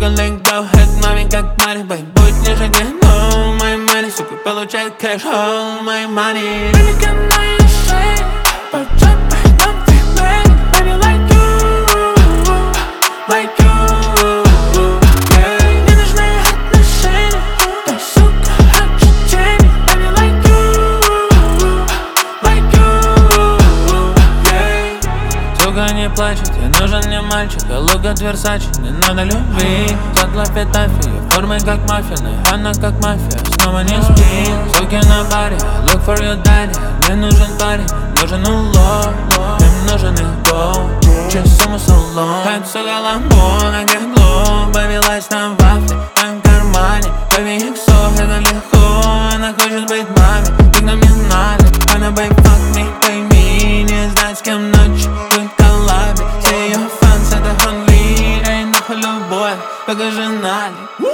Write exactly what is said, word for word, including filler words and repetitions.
let go, head маме как Мари, бэй. Будь ниже, где no, my money, сука, получай кэш, hold my money. Baby, can I say, but drop my nothing, baby, baby, like you, like you. Yeah, не нужны отношения, да, сука, хочу денег, baby, like you, like you. Yeah. Сука, не плачь, тебе нужен не мальчик, а лук от Версачи, не надо любви. Садла петафия, формы как мафия, она как мафия, снова не спи. Суки на баре, look for your daddy. Мне нужен парень, нужен улов, им нужен их гол, через сумму салон. Хэт, сука, ламбо, на гегло, baby, лайс на вафле, в моем кармане, baby, иксо, это легко. Она хочет быть мамой, ты нам не надо. Она, baby, fuck me, пойми, не знать, с кем ночью быть коллабе. Все ее фанс, это онли, эй, нахуй любовь, покажи надо.